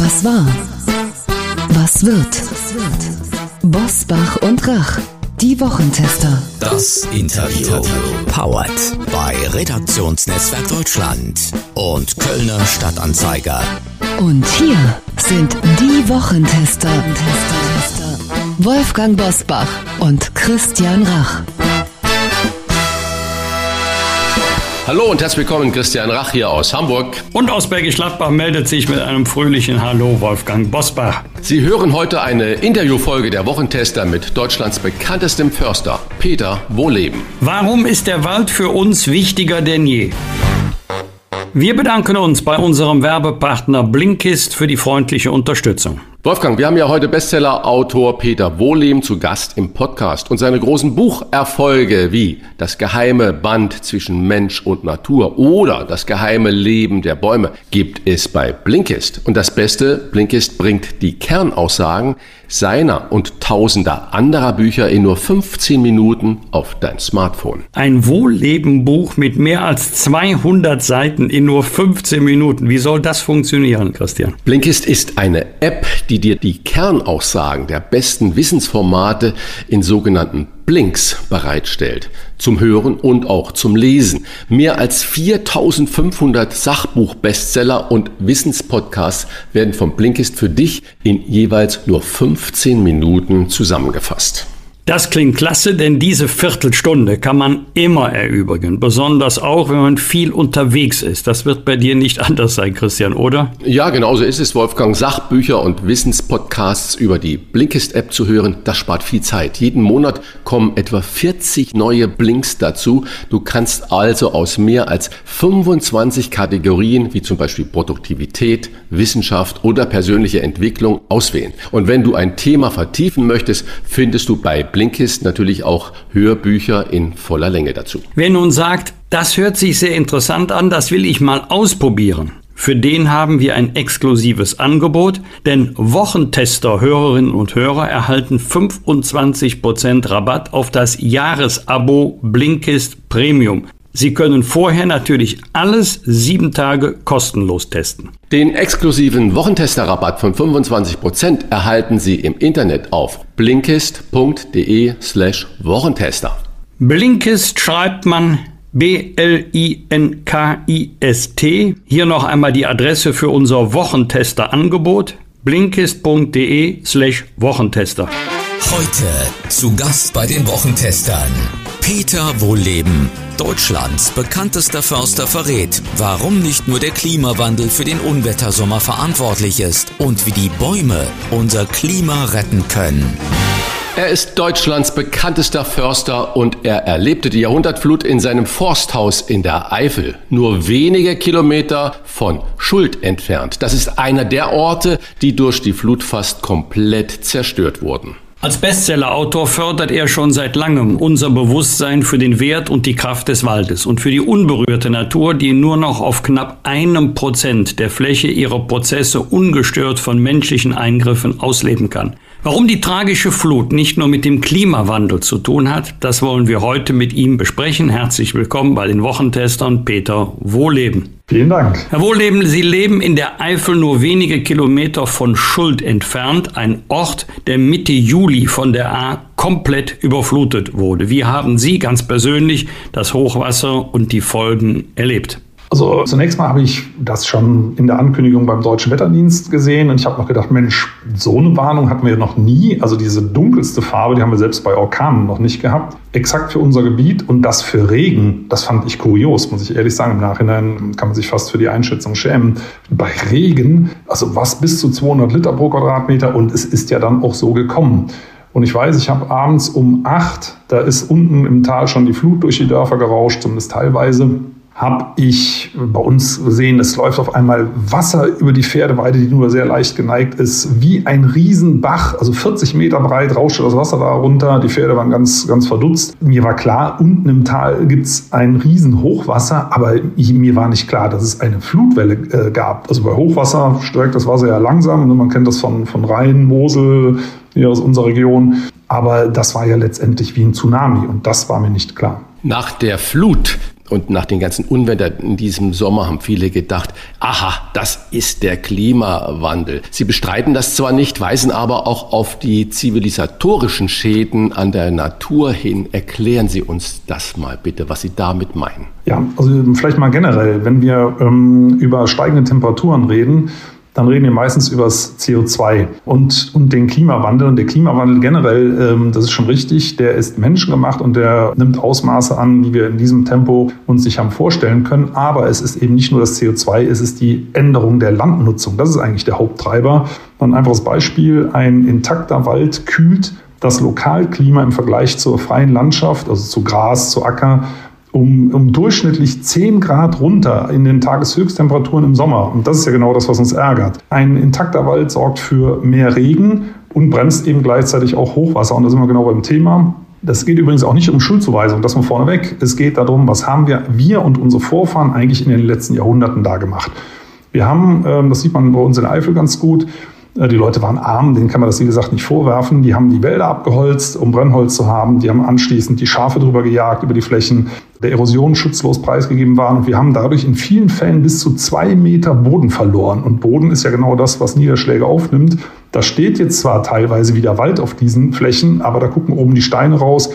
Was war? Was wird? Bosbach und Rach, die Wochentester. Das Interview. Powered bei Redaktionsnetzwerk Deutschland und Kölner Stadtanzeiger. Und hier sind die Wochentester. Wolfgang Bosbach und Christian Rach. Hallo und herzlich willkommen, Christian Rach hier aus Hamburg. Und aus Bergisch Gladbach meldet sich mit einem fröhlichen Hallo Wolfgang Bosbach. Sie hören heute eine Interviewfolge der Wochentester mit Deutschlands bekanntestem Förster, Peter Wohleben. Warum ist der Wald für uns wichtiger denn je? Wir bedanken uns bei unserem Werbepartner Blinkist für die freundliche Unterstützung. Wolfgang, wir haben ja heute Bestseller-Autor Peter Wohleben zu Gast im Podcast und seine großen Bucherfolge wie Das geheime Band zwischen Mensch und Natur oder Das geheime Leben der Bäume gibt es bei Blinkist. Und das Beste, Blinkist bringt die Kernaussagen seiner und tausender anderer Bücher in nur 15 Minuten auf dein Smartphone. Ein Wohlleben-Buch mit mehr als 200 Seiten in nur 15 Minuten. Wie soll das funktionieren, Christian? Blinkist ist eine App, die dir die Kernaussagen der besten Wissensformate in sogenannten Blinks bereitstellt. Zum Hören und auch zum Lesen. Mehr als 4500 Sachbuch-Bestseller und Wissenspodcasts werden von Blinkist für dich in jeweils nur 15 Minuten zusammengefasst. Das klingt klasse, denn diese Viertelstunde kann man immer erübrigen. Besonders auch, wenn man viel unterwegs ist. Das wird bei dir nicht anders sein, Christian, oder? Ja, genauso ist es, Wolfgang. Sachbücher und Wissenspodcasts über die Blinkist-App zu hören, das spart viel Zeit. Jeden Monat kommen etwa 40 neue Blinks dazu. Du kannst also aus mehr als 25 Kategorien, wie zum Beispiel Produktivität, Wissenschaft oder persönliche Entwicklung, auswählen. Und wenn du ein Thema vertiefen möchtest, findest du bei Blinkist natürlich auch Hörbücher in voller Länge dazu. Wer nun sagt, das hört sich sehr interessant an, das will ich mal ausprobieren. Für den haben wir ein exklusives Angebot, denn Wochentester, Hörerinnen und Hörer erhalten 25% Rabatt auf das Jahresabo Blinkist Premium. Sie können vorher natürlich alles 7 Tage kostenlos testen. Den exklusiven Wochentester-Rabatt von 25% erhalten Sie im Internet auf blinkist.de/Wochentester. Blinkist schreibt man BLINKIST. Hier noch einmal die Adresse für unser Wochentester-Angebot: blinkist.de/Wochentester. Heute zu Gast bei den Wochentestern Peter Wohleben. Deutschlands bekanntester Förster verrät, warum nicht nur der Klimawandel für den Unwettersommer verantwortlich ist und wie die Bäume unser Klima retten können. Er ist Deutschlands bekanntester Förster und er erlebte die Jahrhundertflut in seinem Forsthaus in der Eifel, nur wenige Kilometer von Schuld entfernt. Das ist einer der Orte, die durch die Flut fast komplett zerstört wurden. Als Bestsellerautor fördert er schon seit langem unser Bewusstsein für den Wert und die Kraft des Waldes und für die unberührte Natur, die nur noch auf knapp 1% der Fläche ihrer Prozesse ungestört von menschlichen Eingriffen ausleben kann. Warum die tragische Flut nicht nur mit dem Klimawandel zu tun hat, das wollen wir heute mit ihm besprechen. Herzlich willkommen bei den Wochentestern, Peter Wohleben. Vielen Dank. Herr Wohleben, Sie leben in der Eifel nur wenige Kilometer von Schuld entfernt, ein Ort, der Mitte Juli von der A komplett überflutet wurde. Wie haben Sie ganz persönlich das Hochwasser und die Folgen erlebt? Also zunächst mal habe ich das schon in der Ankündigung beim Deutschen Wetterdienst gesehen und ich habe noch gedacht, Mensch, so eine Warnung hatten wir ja noch nie. Also diese dunkelste Farbe, die haben wir selbst bei Orkanen noch nicht gehabt. Exakt für unser Gebiet und das für Regen, das fand ich kurios, muss ich ehrlich sagen. Im Nachhinein kann man sich fast für die Einschätzung schämen. Bei Regen, also was bis zu 200 Liter pro Quadratmeter und es ist ja dann auch so gekommen. Und ich weiß, ich habe abends um 8, da ist unten im Tal schon die Flut durch die Dörfer gerauscht, zumindest teilweise. Habe ich bei uns gesehen, es läuft auf einmal Wasser über die Pferdeweide, die nur sehr leicht geneigt ist, wie ein Riesenbach, also 40 Meter breit rauschte das Wasser da runter. Die Pferde waren ganz, ganz verdutzt. Mir war klar, unten im Tal gibt's ein Riesenhochwasser, aber mir war nicht klar, dass es eine Flutwelle gab. Also bei Hochwasser steigt das Wasser ja langsam. Man kennt das von Rhein, Mosel, hier aus unserer Region. Aber das war ja letztendlich wie ein Tsunami und das war mir nicht klar. Nach der Flut Und nach den ganzen Unwettern in diesem Sommer haben viele gedacht, aha, das ist der Klimawandel. Sie bestreiten das zwar nicht, weisen aber auch auf die zivilisatorischen Schäden an der Natur hin. Erklären Sie uns das mal bitte, was Sie damit meinen. Ja, also vielleicht mal generell, wenn wir über steigende Temperaturen reden, dann reden wir meistens über das CO2 und den Klimawandel. Und der Klimawandel generell, das ist schon richtig, der ist menschengemacht und der nimmt Ausmaße an, die wir in diesem Tempo uns nicht haben vorstellen können. Aber es ist eben nicht nur das CO2, es ist die Änderung der Landnutzung. Das ist eigentlich der Haupttreiber. Ein einfaches Beispiel, ein intakter Wald kühlt das Lokalklima im Vergleich zur freien Landschaft, also zu Gras, zu Acker, um durchschnittlich 10 Grad runter in den Tageshöchsttemperaturen im Sommer. Und das ist ja genau das, was uns ärgert. Ein intakter Wald sorgt für mehr Regen und bremst eben gleichzeitig auch Hochwasser. Und da sind wir genau beim Thema. Das geht übrigens auch nicht um Schuldzuweisung, das mal vorneweg. Es geht darum, was haben wir und unsere Vorfahren eigentlich in den letzten Jahrhunderten da gemacht. Wir haben, das sieht man bei uns in der Eifel ganz gut, die Leute waren arm, denen kann man das wie gesagt nicht vorwerfen. Die haben die Wälder abgeholzt, um Brennholz zu haben. Die haben anschließend die Schafe drüber gejagt über die Flächen, der Erosion schutzlos preisgegeben waren. Und wir haben dadurch in vielen Fällen bis zu 2 Meter Boden verloren. Und Boden ist ja genau das, was Niederschläge aufnimmt. Da steht jetzt zwar teilweise wieder Wald auf diesen Flächen, aber da gucken oben die Steine raus.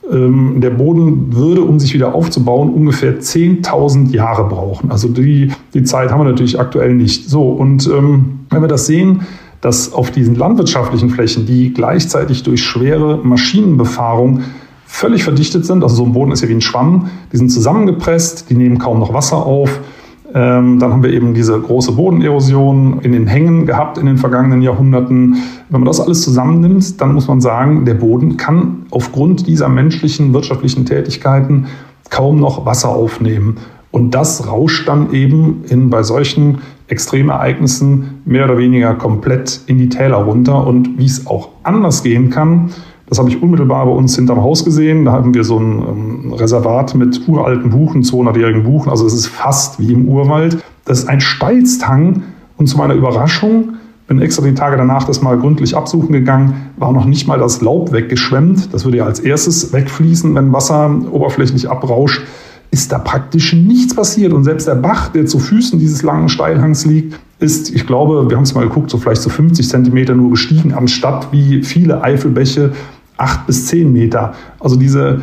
Der Boden würde, um sich wieder aufzubauen, ungefähr 10.000 Jahre brauchen. Also die Zeit haben wir natürlich aktuell nicht. So, und wenn wir das sehen, dass auf diesen landwirtschaftlichen Flächen, die gleichzeitig durch schwere Maschinenbefahrung völlig verdichtet sind, also so ein Boden ist ja wie ein Schwamm, die sind zusammengepresst, die nehmen kaum noch Wasser auf. Dann haben wir eben diese große Bodenerosion in den Hängen gehabt in den vergangenen Jahrhunderten. Wenn man das alles zusammennimmt, dann muss man sagen, der Boden kann aufgrund dieser menschlichen wirtschaftlichen Tätigkeiten kaum noch Wasser aufnehmen. Und das rauscht dann eben bei solchen Extremereignissen mehr oder weniger komplett in die Täler runter. Und wie es auch anders gehen kann, das habe ich unmittelbar bei uns hinterm Haus gesehen. Da haben wir so ein Reservat mit uralten Buchen, 200-jährigen Buchen. Also es ist fast wie im Urwald. Das ist ein Steilsthang. Und zu meiner Überraschung, bin extra die Tage danach das mal gründlich absuchen gegangen, war noch nicht mal das Laub weggeschwemmt. Das würde ja als erstes wegfließen, wenn Wasser oberflächlich abrauscht. Ist da praktisch nichts passiert. Und selbst der Bach, der zu Füßen dieses langen Steilhangs liegt, ist, ich glaube, wir haben es mal geguckt, so vielleicht so 50 Zentimeter nur gestiegen, anstatt wie viele Eifelbäche 8 bis 10 Meter. Also diese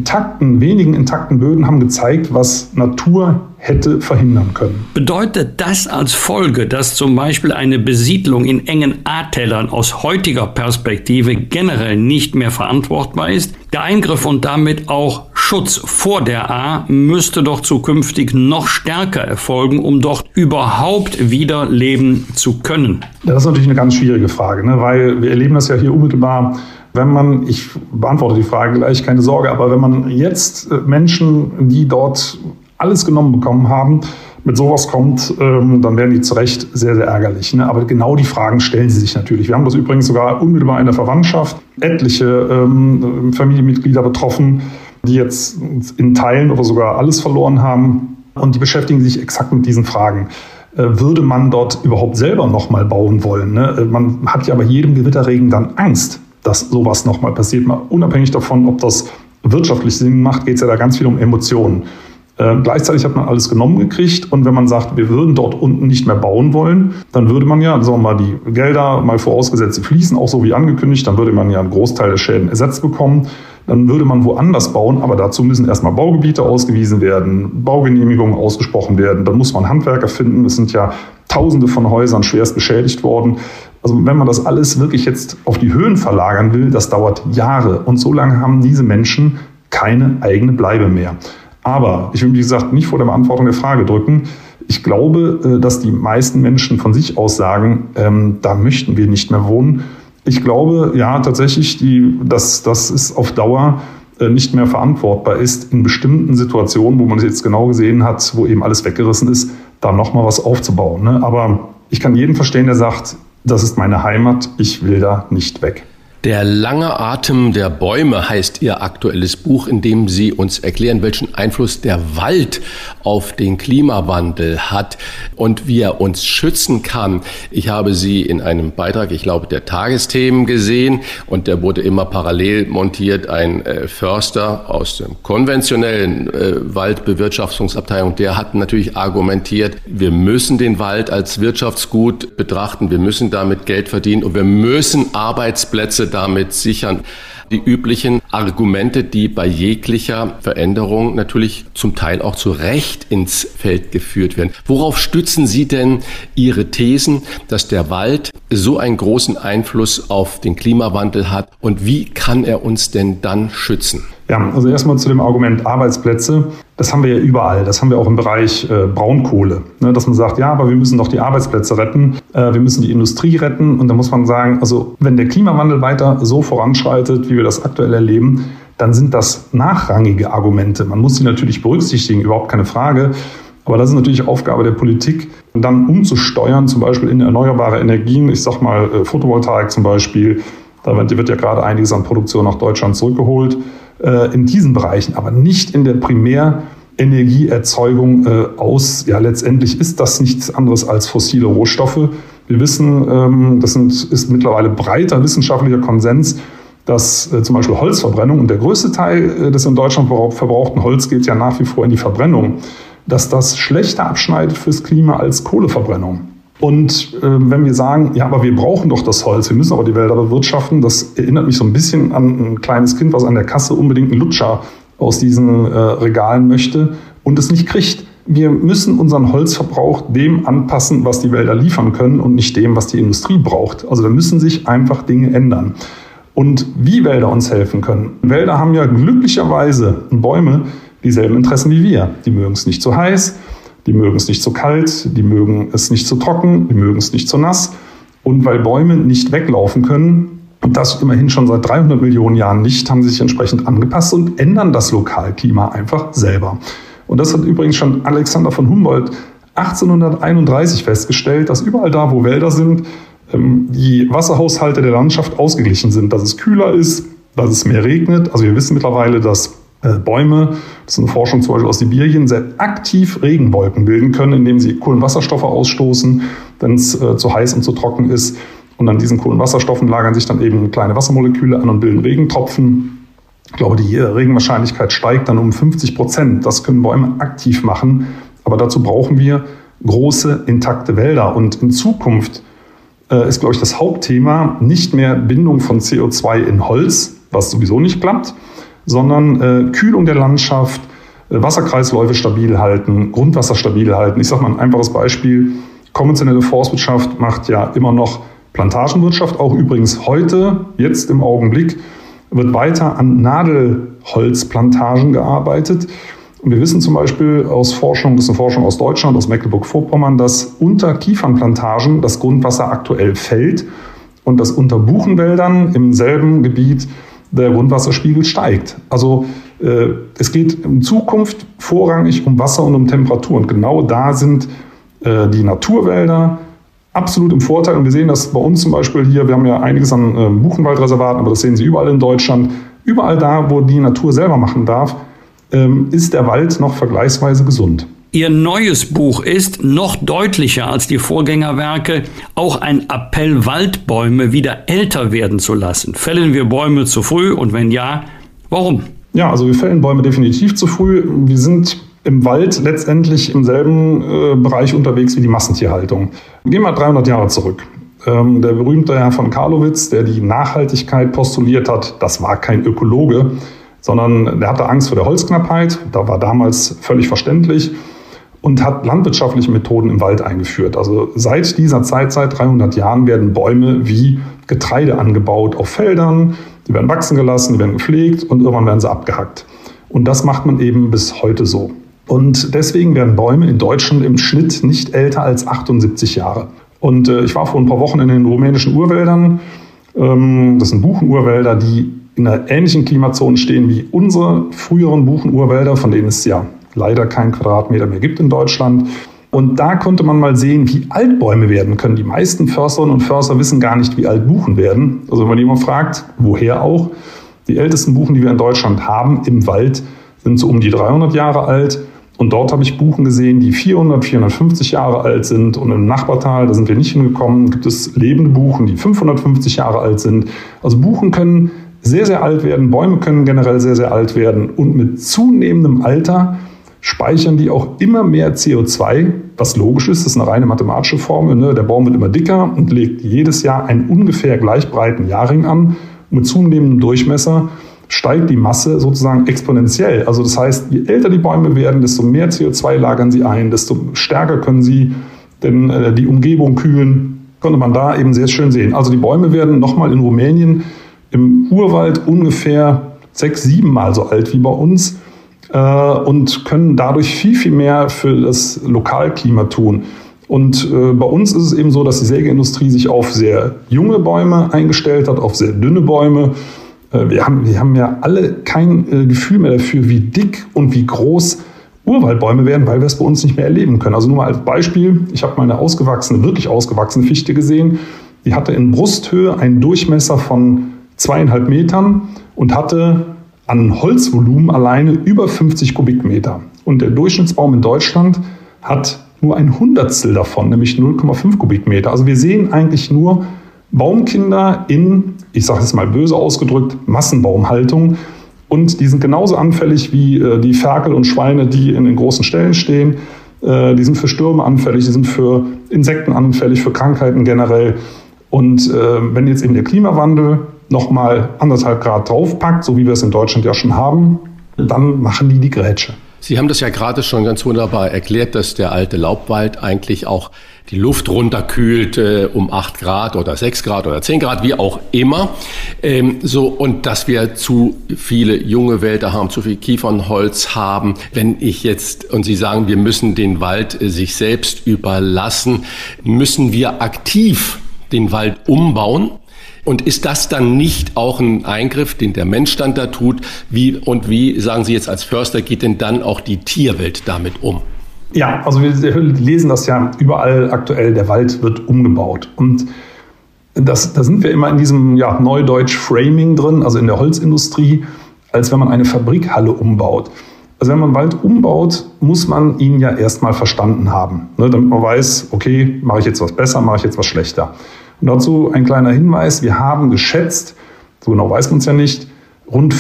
wenigen intakten Böden haben gezeigt, was Natur hätte verhindern können. Bedeutet das als Folge, dass zum Beispiel eine Besiedlung in engen A-Tälern aus heutiger Perspektive generell nicht mehr verantwortbar ist? Der Eingriff und damit auch Schutz vor der A müsste doch zukünftig noch stärker erfolgen, um dort überhaupt wieder leben zu können. Das ist natürlich eine ganz schwierige Frage, weil wir erleben das ja hier unmittelbar. Ich beantworte die Frage gleich, keine Sorge, aber wenn man jetzt Menschen, die dort alles genommen bekommen haben, mit sowas kommt, dann werden die zu Recht sehr, sehr ärgerlich. Aber genau die Fragen stellen sie sich natürlich. Wir haben das übrigens sogar unmittelbar in der Verwandtschaft, etliche Familienmitglieder betroffen, die jetzt in Teilen oder sogar alles verloren haben. Und die beschäftigen sich exakt mit diesen Fragen. Würde man dort überhaupt selber nochmal bauen wollen? Man hat ja bei jedem Gewitterregen dann Angst, dass sowas nochmal passiert. Mal unabhängig davon, ob das wirtschaftlich Sinn macht, geht es ja da ganz viel um Emotionen. Gleichzeitig hat man alles genommen gekriegt und wenn man sagt, wir würden dort unten nicht mehr bauen wollen, dann würde man ja, sagen wir mal, die Gelder mal vorausgesetzt, sie fließen auch so wie angekündigt, dann würde man ja einen Großteil der Schäden ersetzt bekommen. Dann würde man woanders bauen, aber dazu müssen erstmal Baugebiete ausgewiesen werden, Baugenehmigungen ausgesprochen werden, dann muss man Handwerker finden. Es sind ja Tausende von Häusern schwerst beschädigt worden. Also wenn man das alles wirklich jetzt auf die Höhen verlagern will, das dauert Jahre. Und so lange haben diese Menschen keine eigene Bleibe mehr. Aber ich will, wie gesagt, nicht vor der Beantwortung der Frage drücken. Ich glaube, dass die meisten Menschen von sich aus sagen, da möchten wir nicht mehr wohnen. Ich glaube, ja, tatsächlich, dass es auf Dauer nicht mehr verantwortbar ist, in bestimmten Situationen, wo man es jetzt genau gesehen hat, wo eben alles weggerissen ist, da nochmal was aufzubauen. Aber ich kann jeden verstehen, der sagt, das ist meine Heimat, ich will da nicht weg. Der lange Atem der Bäume heißt Ihr aktuelles Buch, in dem Sie uns erklären, welchen Einfluss der Wald auf den Klimawandel hat und wie er uns schützen kann. Ich habe Sie in einem Beitrag, ich glaube, der Tagesthemen gesehen und der wurde immer parallel montiert. Ein Förster aus der konventionellen Waldbewirtschaftungsabteilung, der hat natürlich argumentiert, wir müssen den Wald als Wirtschaftsgut betrachten, wir müssen damit Geld verdienen und wir müssen Arbeitsplätze damit sichern. Die üblichen Argumente, die bei jeglicher Veränderung natürlich zum Teil auch zu Recht ins Feld geführt werden. Worauf stützen Sie denn Ihre Thesen, dass der Wald so einen großen Einfluss auf den Klimawandel hat und wie kann er uns denn dann schützen? Ja, also erstmal zu dem Argument Arbeitsplätze. Das haben wir ja überall. Das haben wir auch im Bereich Braunkohle. Ne, dass man sagt, ja, aber wir müssen doch die Arbeitsplätze retten. Wir müssen die Industrie retten. Und da muss man sagen, also wenn der Klimawandel weiter so voranschreitet, wie wir das aktuell erleben, dann sind das nachrangige Argumente. Man muss sie natürlich berücksichtigen, überhaupt keine Frage. Aber das ist natürlich Aufgabe der Politik, dann umzusteuern, zum Beispiel in erneuerbare Energien. Ich sag mal Photovoltaik zum Beispiel. Da wird ja gerade einiges an Produktion nach Deutschland zurückgeholt. In diesen Bereichen, aber nicht in der Primärenergieerzeugung letztendlich ist das nichts anderes als fossile Rohstoffe. Wir wissen, ist mittlerweile breiter wissenschaftlicher Konsens, dass zum Beispiel Holzverbrennung, und der größte Teil des in Deutschland verbrauchten Holz geht ja nach wie vor in die Verbrennung, dass das schlechter abschneidet fürs Klima als Kohleverbrennung. Und wenn wir sagen, ja, aber wir brauchen doch das Holz, wir müssen aber die Wälder bewirtschaften, das erinnert mich so ein bisschen an ein kleines Kind, was an der Kasse unbedingt einen Lutscher aus diesen Regalen möchte und es nicht kriegt. Wir müssen unseren Holzverbrauch dem anpassen, was die Wälder liefern können und nicht dem, was die Industrie braucht. Also da müssen sich einfach Dinge ändern. Und wie Wälder uns helfen können. Wälder haben ja glücklicherweise Bäume dieselben Interessen wie wir. Die mögen es nicht zu heiß. Die mögen es nicht zu kalt, die mögen es nicht zu trocken, die mögen es nicht zu nass. Und weil Bäume nicht weglaufen können, und das immerhin schon seit 300 Millionen Jahren nicht, haben sie sich entsprechend angepasst und ändern das Lokalklima einfach selber. Und das hat übrigens schon Alexander von Humboldt 1831 festgestellt, dass überall da, wo Wälder sind, die Wasserhaushalte der Landschaft ausgeglichen sind. Dass es kühler ist, dass es mehr regnet. Also wir wissen mittlerweile, dass Bäume, das ist eine Forschung zum Beispiel aus Sibirien, sehr aktiv Regenwolken bilden können, indem sie Kohlenwasserstoffe ausstoßen, wenn es zu heiß und zu trocken ist. Und an diesen Kohlenwasserstoffen lagern sich dann eben kleine Wassermoleküle an und bilden Regentropfen. Ich glaube, die Regenwahrscheinlichkeit steigt dann um 50%. Das können Bäume aktiv machen. Aber dazu brauchen wir große, intakte Wälder. Und in Zukunft ist, glaube ich, das Hauptthema nicht mehr Bindung von CO2 in Holz, was sowieso nicht klappt, sondern Kühlung der Landschaft, Wasserkreisläufe stabil halten, Grundwasser stabil halten. Ich sage mal ein einfaches Beispiel. Konventionelle Forstwirtschaft macht ja immer noch Plantagenwirtschaft, auch übrigens heute, jetzt im Augenblick, wird weiter an Nadelholzplantagen gearbeitet. Und wir wissen zum Beispiel aus Forschung, das ist eine Forschung aus Deutschland, aus Mecklenburg-Vorpommern, dass unter Kiefernplantagen das Grundwasser aktuell fällt und dass unter Buchenwäldern im selben Gebiet der Grundwasserspiegel steigt. Also es geht in Zukunft vorrangig um Wasser und um Temperatur. Und genau da sind die Naturwälder absolut im Vorteil. Und wir sehen das bei uns zum Beispiel hier. Wir haben ja einiges an Buchenwaldreservaten, aber das sehen Sie überall in Deutschland. Überall da, wo die Natur selber machen darf, ist der Wald noch vergleichsweise gesund. Ihr neues Buch ist noch deutlicher als die Vorgängerwerke auch ein Appell, Waldbäume wieder älter werden zu lassen. Fällen wir Bäume zu früh und wenn ja, warum? Ja, also wir fällen Bäume definitiv zu früh. Wir sind im Wald letztendlich im selben Bereich unterwegs wie die Massentierhaltung. Gehen wir 300 Jahre zurück. Der berühmte Herr von Carlowitz, der die Nachhaltigkeit postuliert hat, das war kein Ökologe, sondern der hatte Angst vor der Holzknappheit. Da war damals völlig verständlich. Und hat landwirtschaftliche Methoden im Wald eingeführt. Also seit dieser Zeit, seit 300 Jahren, werden Bäume wie Getreide angebaut auf Feldern. Die werden wachsen gelassen, die werden gepflegt und irgendwann werden sie abgehackt. Und das macht man eben bis heute so. Und deswegen werden Bäume in Deutschland im Schnitt nicht älter als 78 Jahre. Und ich war vor ein paar Wochen in den rumänischen Urwäldern. Das sind Buchenurwälder, die in einer ähnlichen Klimazone stehen wie unsere früheren Buchenurwälder, von denen es ja leider keinen Quadratmeter mehr gibt in Deutschland. Und da konnte man mal sehen, wie alt Bäume werden können. Die meisten Försterinnen und Förster wissen gar nicht, wie alt Buchen werden. Also wenn man jemand fragt, woher auch, die ältesten Buchen, die wir in Deutschland haben im Wald, sind so um die 300 Jahre alt. Und dort habe ich Buchen gesehen, die 400, 450 Jahre alt sind. Und im Nachbartal, da sind wir nicht hingekommen, gibt es lebende Buchen, die 550 Jahre alt sind. Also Buchen können sehr, sehr alt werden. Bäume können generell sehr, sehr alt werden. Und mit zunehmendem Alter speichern die auch immer mehr CO2, was logisch ist. Das ist eine reine mathematische Formel. Ne? Der Baum wird immer dicker und legt jedes Jahr einen ungefähr gleich breiten Jahrring an. Und mit zunehmendem Durchmesser steigt die Masse sozusagen exponentiell. Also das heißt, je älter die Bäume werden, desto mehr CO2 lagern sie ein, desto stärker können sie denn die Umgebung kühlen. Konnte man da eben sehr schön sehen. Also die Bäume werden nochmal in Rumänien im Urwald ungefähr 6-7 Mal so alt wie bei uns. Und können dadurch viel, viel mehr für das Lokalklima tun. Und bei uns ist es eben so, dass die Sägeindustrie sich auf sehr junge Bäume eingestellt hat, auf sehr dünne Bäume. Wir haben ja alle kein Gefühl mehr dafür, wie dick und wie groß Urwaldbäume werden, weil wir es bei uns nicht mehr erleben können. Also nur mal als Beispiel, ich habe mal eine wirklich ausgewachsene Fichte gesehen. Die hatte in Brusthöhe einen Durchmesser von 2,5 Metern und hatte an Holzvolumen alleine über 50 Kubikmeter. Und der Durchschnittsbaum in Deutschland hat nur ein Hundertstel davon, nämlich 0,5 Kubikmeter. Also wir sehen eigentlich nur Baumkinder in, ich sage es mal böse ausgedrückt, Massenbaumhaltung. Und die sind genauso anfällig wie die Ferkel und Schweine, die in den großen Ställen stehen. Die sind für Stürme anfällig, die sind für Insekten anfällig, für Krankheiten generell. Und wenn jetzt eben der Klimawandel nochmal 1,5 Grad draufpackt, so wie wir es in Deutschland ja schon haben, dann machen die Grätsche. Sie haben das ja gerade schon ganz wunderbar erklärt, dass der alte Laubwald eigentlich auch die Luft runterkühlt um 8 Grad oder 6 Grad oder 10 Grad, wie auch immer. Und dass wir zu viele junge Wälder haben, zu viel Kiefernholz haben. Wenn ich jetzt, und Sie sagen, wir müssen den Wald sich selbst überlassen, müssen wir aktiv den Wald umbauen? Und ist das dann nicht auch ein Eingriff, den der Mensch dann da tut? Wie, sagen Sie jetzt als Förster, geht denn dann auch die Tierwelt damit um? Ja, also wir lesen das ja überall aktuell, der Wald wird umgebaut. Und da sind wir immer in diesem Neudeutsch Framing drin, also in der Holzindustrie, als wenn man eine Fabrikhalle umbaut. Also wenn man Wald umbaut, muss man ihn ja erstmal verstanden haben, ne, damit man weiß, okay, mache ich jetzt was besser, mache ich jetzt was schlechter. Und dazu ein kleiner Hinweis, wir haben geschätzt, so genau weiß man es ja nicht, rund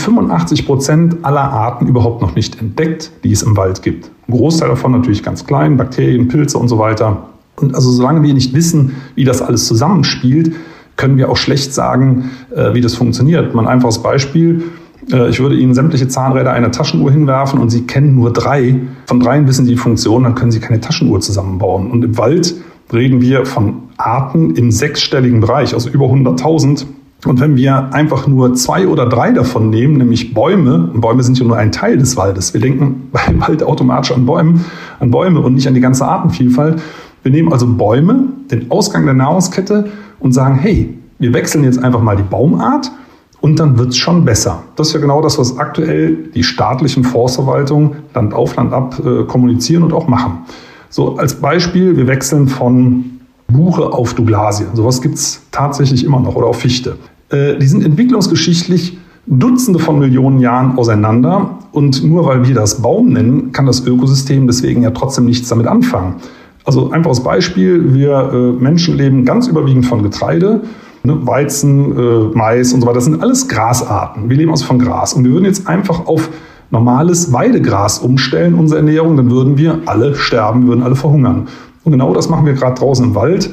85% aller Arten überhaupt noch nicht entdeckt, die es im Wald gibt. Ein Großteil davon natürlich ganz klein, Bakterien, Pilze und so weiter. Und also solange wir nicht wissen, wie das alles zusammenspielt, können wir auch schlecht sagen, wie das funktioniert. Mal ein einfaches Beispiel. Ich würde Ihnen sämtliche Zahnräder einer Taschenuhr hinwerfen und Sie kennen nur 3. Von 3 wissen Sie die Funktion, dann können Sie keine Taschenuhr zusammenbauen. Und im Wald reden wir von Arten im 6-stelligen Bereich, also über 100.000. Und wenn wir einfach nur 2 oder 3 davon nehmen, nämlich Bäume, und Bäume sind ja nur ein Teil des Waldes. Wir denken beim Wald automatisch an Bäume und nicht an die ganze Artenvielfalt. Wir nehmen also Bäume, den Ausgang der Nahrungskette und sagen, hey, wir wechseln jetzt einfach mal die Baumart und dann wird es schon besser. Das ist ja genau das, was aktuell die staatlichen Forstverwaltungen Land auf, Land ab kommunizieren und auch machen. So als Beispiel, wir wechseln von Buche auf Douglasie. Sowas gibt es tatsächlich immer noch, oder auf Fichte. Die sind entwicklungsgeschichtlich Dutzende von Millionen Jahren auseinander. Und nur weil wir das Baum nennen, kann das Ökosystem deswegen ja trotzdem nichts damit anfangen. Also einfaches Beispiel, wir Menschen leben ganz überwiegend von Getreide, ne, Weizen, Mais und so weiter. Das sind alles Grasarten. Wir leben also von Gras. Und wir würden jetzt einfach auf normales Weidegras umstellen, unsere Ernährung, dann würden wir alle sterben, würden alle verhungern. Und genau das machen wir gerade draußen im Wald.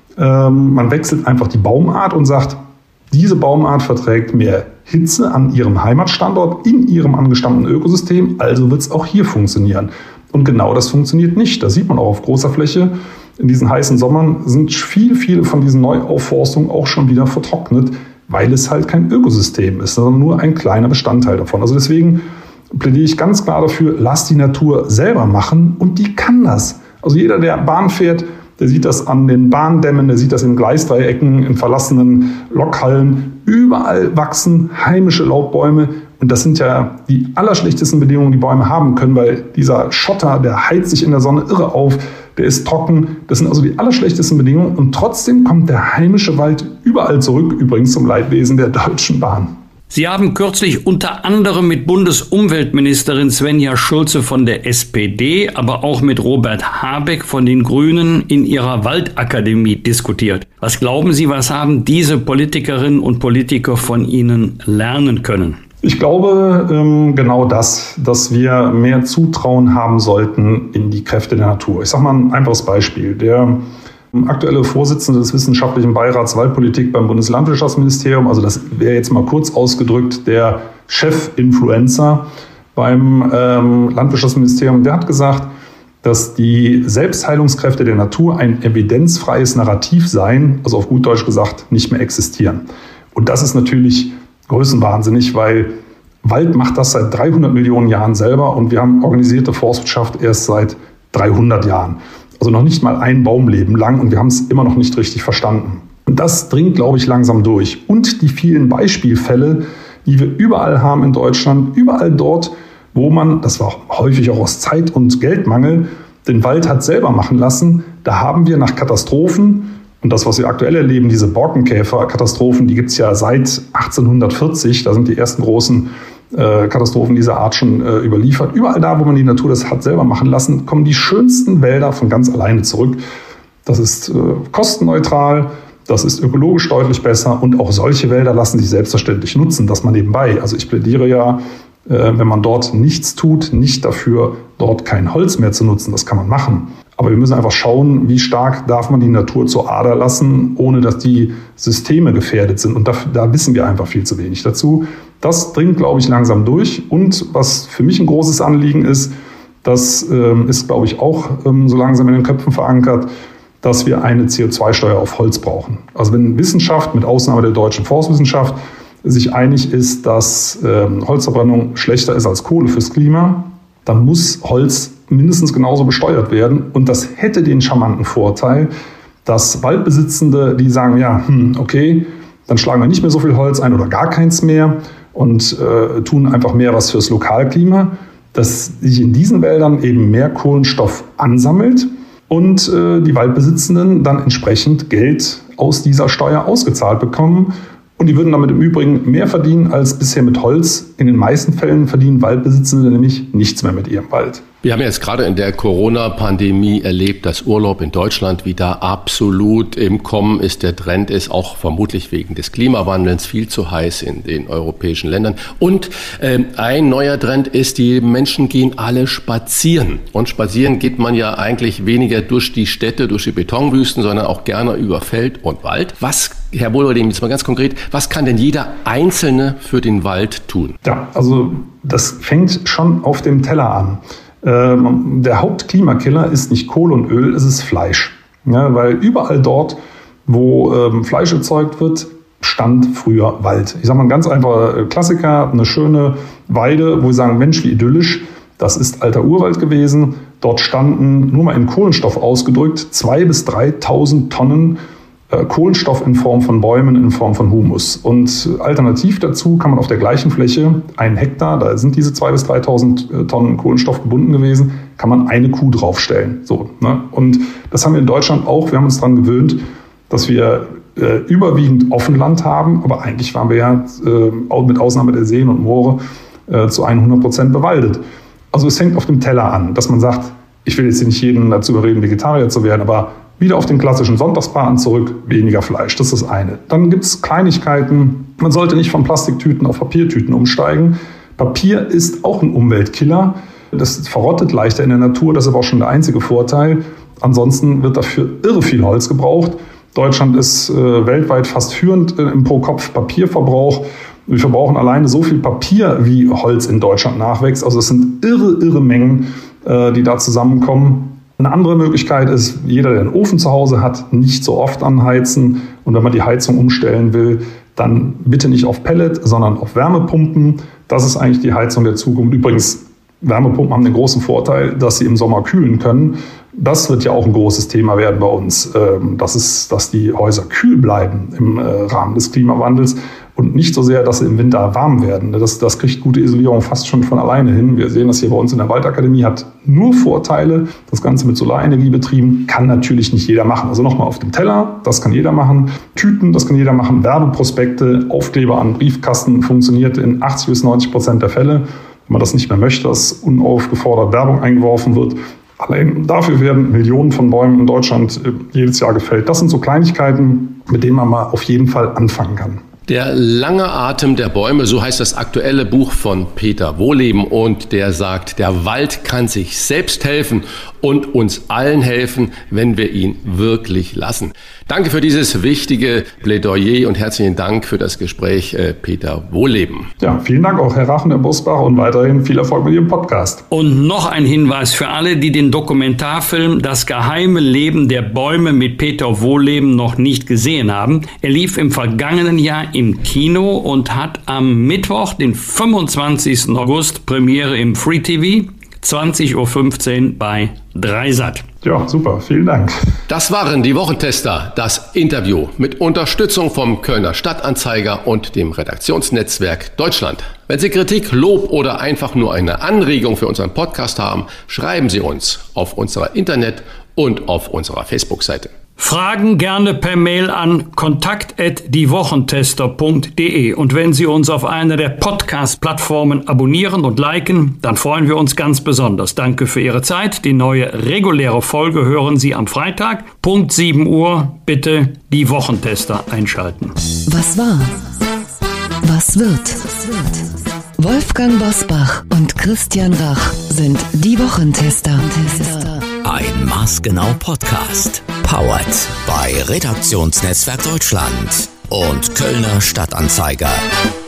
Man wechselt einfach die Baumart und sagt, diese Baumart verträgt mehr Hitze an ihrem Heimatstandort, in ihrem angestammten Ökosystem, also wird es auch hier funktionieren. Und genau das funktioniert nicht. Das sieht man auch auf großer Fläche. In diesen heißen Sommern sind viele von diesen Neuaufforstungen auch schon wieder vertrocknet, weil es halt kein Ökosystem ist, sondern nur ein kleiner Bestandteil davon. Also deswegen plädiere ich ganz klar dafür, lass die Natur selber machen und die kann das. Also jeder, der Bahn fährt, der sieht das an den Bahndämmen, der sieht das in Gleisdreiecken, in verlassenen Lokhallen. Überall wachsen heimische Laubbäume und das sind ja die allerschlechtesten Bedingungen, die Bäume haben können, weil dieser Schotter, der heizt sich in der Sonne irre auf. der ist trocken. Das sind also die allerschlechtesten Bedingungen. Und trotzdem kommt der heimische Wald überall zurück, übrigens zum Leidwesen der Deutschen Bahn. Sie haben kürzlich unter anderem mit Bundesumweltministerin Svenja Schulze von der SPD, aber auch mit Robert Habeck von den Grünen in ihrer Waldakademie diskutiert. Was glauben Sie, was haben diese Politikerinnen und Politiker von Ihnen lernen können? Ich glaube genau das, dass wir mehr Zutrauen haben sollten in die Kräfte der Natur. Ich sage mal ein einfaches Beispiel. Der aktuelle Vorsitzende des Wissenschaftlichen Beirats Waldpolitik beim Bundeslandwirtschaftsministerium, also das wäre jetzt mal kurz ausgedrückt der Chef-Influencer beim Landwirtschaftsministerium, der hat gesagt, dass die Selbstheilungskräfte der Natur ein evidenzfreies Narrativ seien, also auf gut Deutsch gesagt, nicht mehr existieren. Und das ist natürlich größenwahnsinnig, weil Wald macht das seit 300 Millionen Jahren selber und wir haben organisierte Forstwirtschaft erst seit 300 Jahren. Also noch nicht mal ein Baumleben lang und wir haben es immer noch nicht richtig verstanden. Und das dringt, glaube ich, langsam durch. Und die vielen Beispielfälle, die wir überall haben in Deutschland, überall dort, wo man, das war häufig auch aus Zeit- und Geldmangel, den Wald hat selber machen lassen, da haben wir nach Katastrophen, und das, was wir aktuell erleben, diese Borkenkäfer-Katastrophen, die gibt es ja seit 1840, da sind die ersten großen Katastrophen dieser Art schon überliefert. Überall da, wo man die Natur das hat selber machen lassen, kommen die schönsten Wälder von ganz alleine zurück. Das ist kostenneutral, das ist ökologisch deutlich besser und auch solche Wälder lassen sich selbstverständlich nutzen, das mal nebenbei. Also ich plädiere ja, wenn man dort nichts tut, nicht dafür, dort kein Holz mehr zu nutzen. Das kann man machen. Aber wir müssen einfach schauen, wie stark darf man die Natur zur Ader lassen, ohne dass die Systeme gefährdet sind. Und da wissen wir einfach viel zu wenig dazu. Das dringt, glaube ich, langsam durch. Und was für mich ein großes Anliegen ist, das ist, glaube ich, auch so langsam in den Köpfen verankert, dass wir eine CO2-Steuer auf Holz brauchen. Also wenn Wissenschaft, mit Ausnahme der deutschen Forstwissenschaft, sich einig ist, dass Holzverbrennung schlechter ist als Kohle fürs Klima, dann muss Holz mindestens genauso besteuert werden. Und das hätte den charmanten Vorteil, dass Waldbesitzende, die sagen, ja, okay, dann schlagen wir nicht mehr so viel Holz ein oder gar keins mehr und tun einfach mehr was fürs Lokalklima, dass sich in diesen Wäldern eben mehr Kohlenstoff ansammelt und die Waldbesitzenden dann entsprechend Geld aus dieser Steuer ausgezahlt bekommen. Und die würden damit im Übrigen mehr verdienen als bisher mit Holz. In den meisten Fällen verdienen Waldbesitzende nämlich nichts mehr mit ihrem Wald. Wir haben jetzt gerade in der Corona-Pandemie erlebt, dass Urlaub in Deutschland wieder absolut im Kommen ist. Der Trend ist auch vermutlich wegen des Klimawandels viel zu heiß in den europäischen Ländern. Und ein neuer Trend ist, die Menschen gehen alle spazieren. Und spazieren geht man ja eigentlich weniger durch die Städte, durch die Betonwüsten, sondern auch gerne über Feld und Wald. Was, Herr Wohlerding, jetzt mal ganz konkret, was kann denn jeder Einzelne für den Wald tun? Ja, also das fängt schon auf dem Teller an. Der Hauptklimakiller ist nicht Kohle und Öl, es ist Fleisch. Ja, weil überall dort, wo Fleisch erzeugt wird, stand früher Wald. Ich sage mal ein ganz einfacher Klassiker, eine schöne Weide, wo wir sagen, Mensch, wie idyllisch, das ist alter Urwald gewesen. Dort standen, nur mal in Kohlenstoff ausgedrückt, 2.000 bis 3.000 Tonnen Kohlenstoff in Form von Bäumen, in Form von Humus. Und alternativ dazu kann man auf der gleichen Fläche, 1 Hektar, da sind diese 2.000 bis 3.000 Tonnen Kohlenstoff gebunden gewesen, kann man eine Kuh draufstellen. So, ne? Und das haben wir in Deutschland auch. Wir haben uns daran gewöhnt, dass wir überwiegend Offenland haben, aber eigentlich waren wir ja mit Ausnahme der Seen und Moore zu 100% bewaldet. Also es fängt auf dem Teller an, dass man sagt, ich will jetzt nicht jeden dazu überreden, Vegetarier zu werden, aber wieder auf den klassischen Sonntagsbraten zurück, weniger Fleisch, das ist das eine. Dann gibt es Kleinigkeiten, man sollte nicht von Plastiktüten auf Papiertüten umsteigen. Papier ist auch ein Umweltkiller, das verrottet leichter in der Natur, das ist aber auch schon der einzige Vorteil. Ansonsten wird dafür irre viel Holz gebraucht. Deutschland ist weltweit fast führend im Pro-Kopf-Papierverbrauch. Wir verbrauchen alleine so viel Papier, wie Holz in Deutschland nachwächst. Also es sind irre Mengen, die da zusammenkommen. Eine andere Möglichkeit ist, jeder, der einen Ofen zu Hause hat, nicht so oft anheizen. Und wenn man die Heizung umstellen will, dann bitte nicht auf Pellet, sondern auf Wärmepumpen. Das ist eigentlich die Heizung der Zukunft. Übrigens, Wärmepumpen haben den großen Vorteil, dass sie im Sommer kühlen können. Das wird ja auch ein großes Thema werden bei uns, dass die Häuser kühl bleiben im Rahmen des Klimawandels und nicht so sehr, dass sie im Winter warm werden. Das kriegt gute Isolierung fast schon von alleine hin. Wir sehen das hier bei uns in der Waldakademie, hat nur Vorteile. Das Ganze mit Solarenergie betrieben, kann natürlich nicht jeder machen. Also nochmal auf dem Teller, das kann jeder machen. Tüten, das kann jeder machen. Werbeprospekte, Aufkleber an Briefkasten funktioniert in 80-90% der Fälle. Wenn man das nicht mehr möchte, dass unaufgefordert Werbung eingeworfen wird. Allein dafür werden Millionen von Bäumen in Deutschland jedes Jahr gefällt. Das sind so Kleinigkeiten, mit denen man mal auf jeden Fall anfangen kann. Der lange Atem der Bäume, so heißt das aktuelle Buch von Peter Wohleben, und der sagt, der Wald kann sich selbst helfen und uns allen helfen, wenn wir ihn wirklich lassen. Danke für dieses wichtige Plädoyer und herzlichen Dank für das Gespräch, Peter Wohleben. Ja, vielen Dank auch, Herr Rachen, Herr Bosbach, und weiterhin viel Erfolg mit Ihrem Podcast. Und noch ein Hinweis für alle, die den Dokumentarfilm Das geheime Leben der Bäume mit Peter Wohleben noch nicht gesehen haben. Er lief im vergangenen Jahr im Kino und hat am Mittwoch, den 25. August, Premiere im Free TV, 20.15 Uhr bei Dreisat. Ja, super, vielen Dank. Das waren die Wochentester, das Interview mit Unterstützung vom Kölner Stadtanzeiger und dem Redaktionsnetzwerk Deutschland. Wenn Sie Kritik, Lob oder einfach nur eine Anregung für unseren Podcast haben, schreiben Sie uns auf unserer Internet- und auf unserer Facebook-Seite. Fragen gerne per Mail an kontakt@diewochentester.de. Und wenn Sie uns auf einer der Podcast-Plattformen abonnieren und liken, dann freuen wir uns ganz besonders. Danke für Ihre Zeit. Die neue reguläre Folge hören Sie am Freitag, Punkt 7 Uhr. Bitte die Wochentester einschalten. Was war? Was wird? Wolfgang Bosbach und Christian Rach sind die Wochentester. Ein Maßgenau Podcast. Powered bei Redaktionsnetzwerk Deutschland und Kölner Stadtanzeiger.